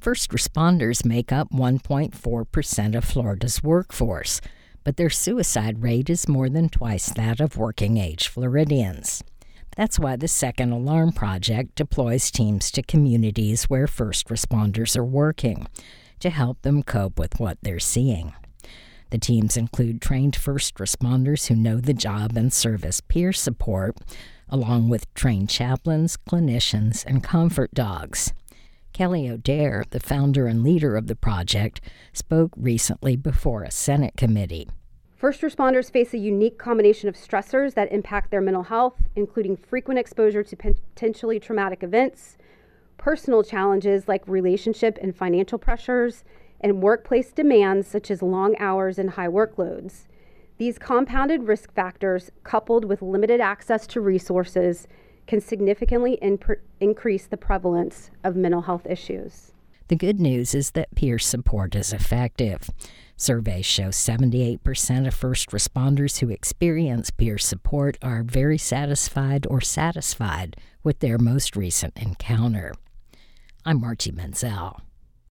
First responders make up 1.4% of Florida's workforce, but their suicide rate is more than twice that of working-age Floridians. That's why the Second Alarm Project deploys teams to communities where first responders are working to help them cope with what they're seeing. The teams include trained first responders who know the job and service peer support, along with trained chaplains, clinicians, and comfort dogs. Kelly O'Dare, the founder and leader of the project, spoke recently before a Senate committee. First responders face a unique combination of stressors that impact their mental health, including frequent exposure to potentially traumatic events, personal challenges like relationship and financial pressures, and workplace demands such as long hours and high workloads. These compounded risk factors, coupled with limited access to resources, can significantly increase the prevalence of mental health issues. The good news is that peer support is effective. Surveys show 78% of first responders who experience peer support are very satisfied or satisfied with their most recent encounter. I'm Margie Menzel.